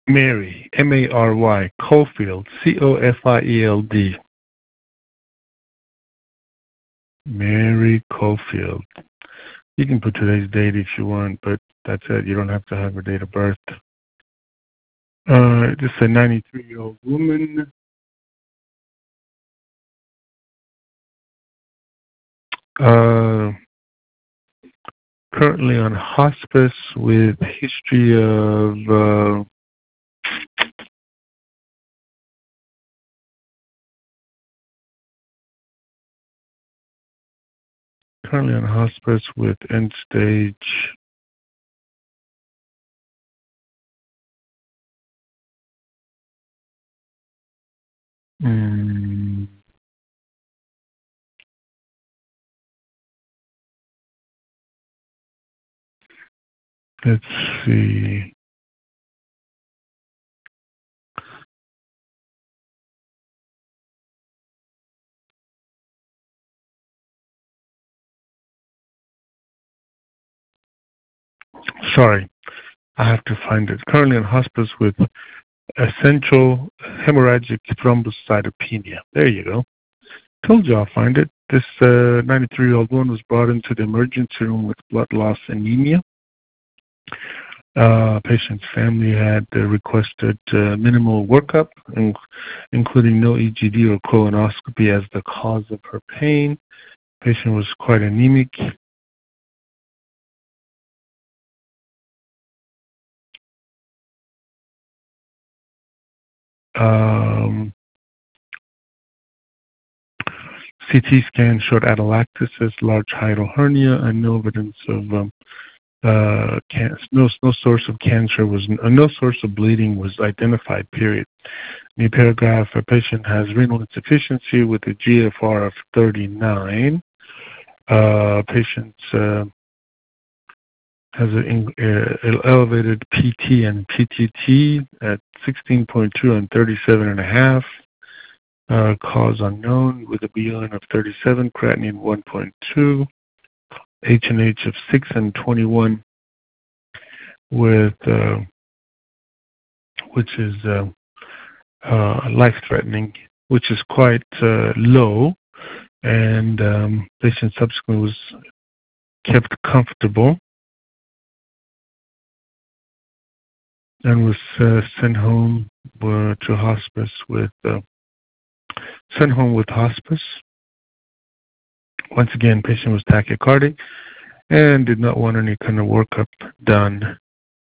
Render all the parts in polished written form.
Mary, Mary, Cofield, Cofield. Mary Cofield. You can put today's date if you want, but that's it. You don't have to have her date of birth. This is a 93-year-old woman. Currently on hospice with history of currently on hospice with end stage let's see. Sorry, I have to find it. Currently in hospice with essential hemorrhagic thrombocytopenia. There you go. Told you I'll find it. This 93-year-old woman was brought into the emergency room with blood loss anemia. Patient's family had requested minimal workup, including no EGD or colonoscopy as the cause of her pain. Patient was quite anemic. CT scan showed atelectasis, large hiatal hernia, and no evidence of no source of cancer was no source of bleeding was identified. Period. New paragraph: a patient has renal insufficiency with a GFR of 39. Patient has an elevated PT and PTT at 16.2 and 37.5. Cause unknown with a BUN of 37, creatinine 1.2, H&H of 6 and 21, with which is life-threatening, which is quite low, and patient subsequently was kept comfortable and was sent home to hospice with hospice. Once again, patient was tachycardic and did not want any kind of workup done.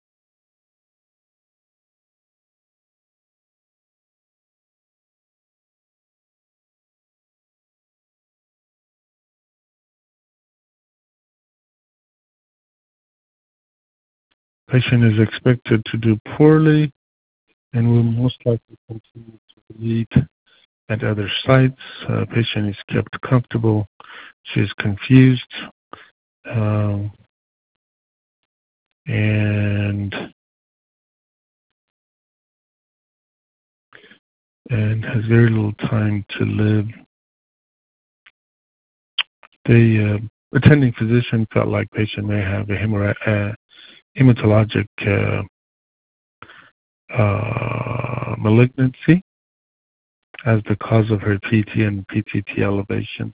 Patient is expected to do poorly and will most likely continue to bleed at other sites. Patient is kept comfortable. She is confused and has very little time to live. The attending physician felt like patient may have a hematologic malignancy as the cause of her PT and PTT elevation.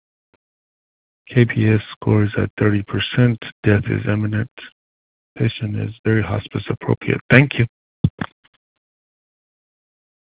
KPS scores at 30%. Death is imminent. Patient is very hospice appropriate. Thank you.